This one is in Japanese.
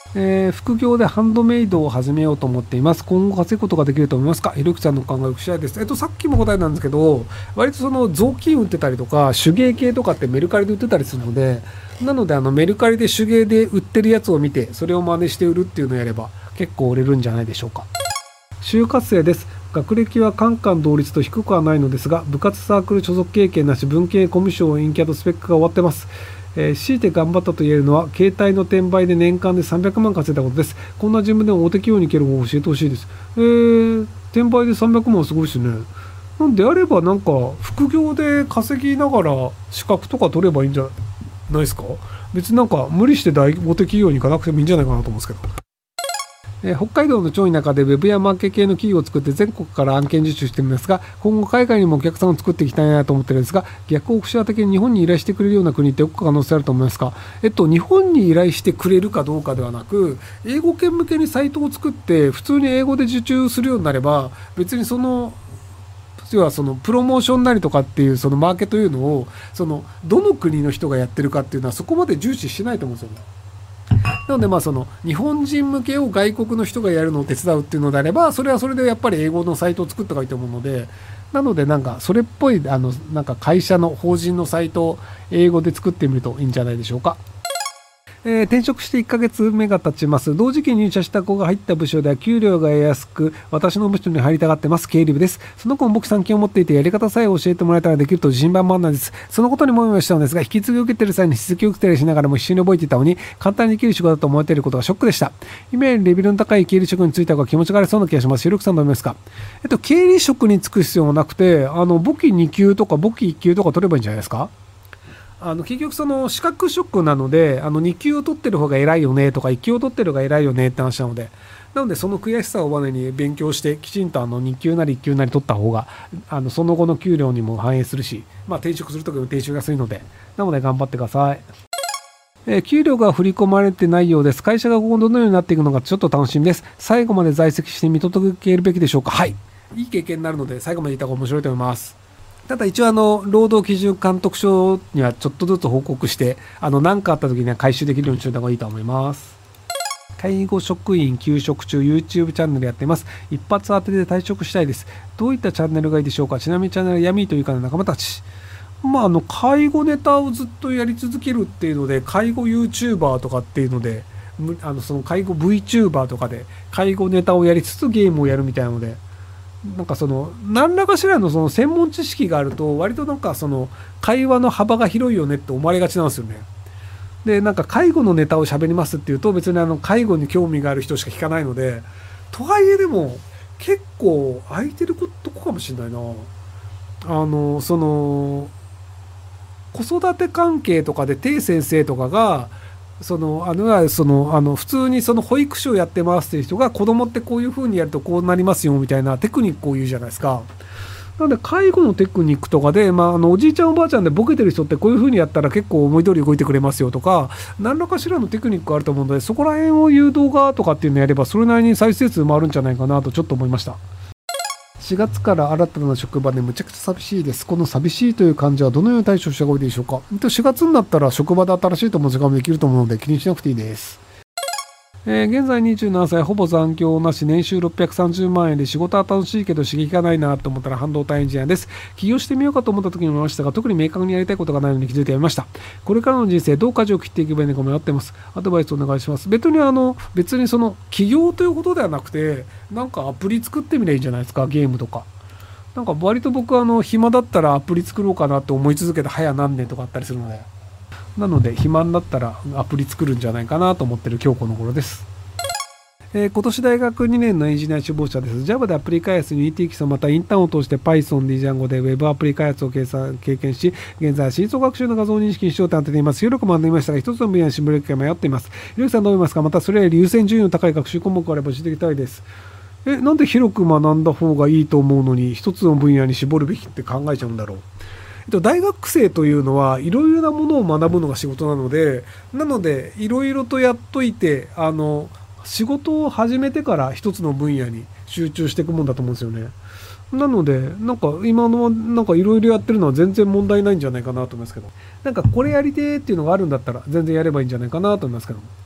副業でハンドメイドを始めようと思っています。今後稼ぐことができると思いますか？ひろゆきさんの考えを聞きたいです。さっきも答えなんですけど、割とその雑巾売ってたりとか、手芸系とかってメルカリで売ってたりするので、なのでメルカリで手芸で売ってるやつを見て、それを真似して売るっていうのをやれば結構売れるんじゃないでしょうか。就活生です。学歴はカンカン同率と低くはないのですが、部活サークル所属経験なし、文系コミュ障陰キャとスペックが終わってます。強いて頑張ったと言えるのは、携帯の転売で年間で300万稼いだことです。こんな自分でも大手企業に行ける方法を教えてほしいです。転売で300万すごいですね。なんであれば副業で稼ぎながら資格とか取ればいいんじゃないですか。別に無理して大手企業に行かなくてもいいんじゃないかなと思うんですけど。北海道の超田舎でウェブやマーケ系の企業を作って全国から案件受注していますが、今後海外にもお客さんを作っていきたいなと思ってるんですが、逆オフショア的に日本に依頼してくれるような国ってよく可能性あると思いますか？日本に依頼してくれるかどうかではなく、英語圏向けにサイトを作って普通に英語で受注するようになれば、別に要はプロモーションなりとかっていうそのマーケというのをどの国の人がやってるかっていうのはそこまで重視しないと思うんですよね。なので日本人向けを外国の人がやるのを手伝うっていうのであれば、それはそれでやっぱり英語のサイトを作った方がいいと思うので、なのでそれっぽい会社の法人のサイトを英語で作ってみるといいんじゃないでしょうか。転職して1ヶ月目が経ちます。同時期に入社した子が入った部署では給料が安く、私の部署に入りたがってます。経理部です。その子も僕3級を持っていて、やり方さえ教えてもらえたらできると自信満々なんです。そのことにもやもやしたのですが、引き継ぎを受けている際に続きを受けたりしながらも必死に覚えていたのに、簡単にできる仕事だと思われていることがショックでした。今よりレベルの高い経理職に就いた方が気持ちがありそうな気がします。ひろゆきさんどう思いますか？経理職に就く必要はなくて、簿記2級とか簿記1級とか取ればいいんじゃないですか？結局資格職なので2級を取ってる方が偉いよねとか1級を取ってる方が偉いよねって話なので、その悔しさをバネに勉強してきちんと2級なり1級なり取った方がその後の給料にも反映するし、転職するときも転職が安いので、なので頑張ってください。給料が振り込まれてないようです。会社が今後どのようになっていくのかちょっと楽しみです。最後まで在籍して見届けるべきでしょうか？はい、いい経験になるので最後までいた方が面白いと思います。ただ一応労働基準監督署にはちょっとずつ報告して何かあった時には回収できるようにしておいた方がいいと思います。介護職員休職中 YouTube チャンネルやっています。一発当てで退職したいです。どういったチャンネルがいいでしょうか？ちなみにチャンネルは闇というかの仲間たち。介護ネタをずっとやり続けるっていうので、介護 YouTuber とかっていうので、その介護 VTuber とかで介護ネタをやりつつゲームをやるみたいなので、何らかしらの専門知識があると割と会話の幅が広いよねって思われがちなんですよね。で介護のネタを喋りますっていうと別に介護に興味がある人しか聞かないので、とはいえでも結構空いてるとこかもしれないな。子育て関係とかでて先生とかが普通に保育士をやってますっていう人が子供ってこういう風にやるとこうなりますよみたいなテクニックを言うじゃないですか。なので介護のテクニックとかで、おじいちゃんおばあちゃんでボケてる人ってこういう風にやったら結構思い通り動いてくれますよとか、何らかしらのテクニックがあると思うので、そこら辺を誘導がとかっていうのをやればそれなりに再生数もあるんじゃないかなとちょっと思いました。4月から新たな職場でむちゃくちゃ寂しいです。この寂しいという感じはどのように対処した方がいいでしょうか。4月になったら職場で新しい友達ができると思うので気にしなくていいです。現在27歳、ほぼ残業なし、年収630万円で仕事は楽しいけど刺激がないなと思ったら半導体エンジニアです。起業してみようかと思った時に思いましたが、特に明確にやりたいことがないのに気づいてやめました。これからの人生どう舵を切っていけばいいのか迷っています。アドバイスお願いします。別に起業ということではなくて、アプリ作ってみればいいんじゃないですか、ゲームとか。割と僕暇だったらアプリ作ろうかなと思い続けて早何年とかあったりするので。なので暇になったらアプリ作るんじゃないかなと思ってる今日この頃です。今年大学2年のエンジニア志望者です。Java でアプリ開発に ET 基礎またインターンを通して Python、Django で Web アプリ開発を経験し、現在深層学習の画像認識に焦点を当てています。広く学びましたが、一つの分野に絞る機会迷っています。ひろゆきさんどう思いますか？またそれより優先順位の高い学習項目があれば教えていきたいです。なんで広く学んだ方がいいと思うのに一つの分野に絞るべきって考えちゃうんだろう。大学生というのはいろいろなものを学ぶのが仕事なので、いろいろとやっといて仕事を始めてから一つの分野に集中していくもんだと思うんですよね。なので今のいろいろやってるのは全然問題ないんじゃないかなと思いますけど、これやりてーっていうのがあるんだったら全然やればいいんじゃないかなと思いますけど。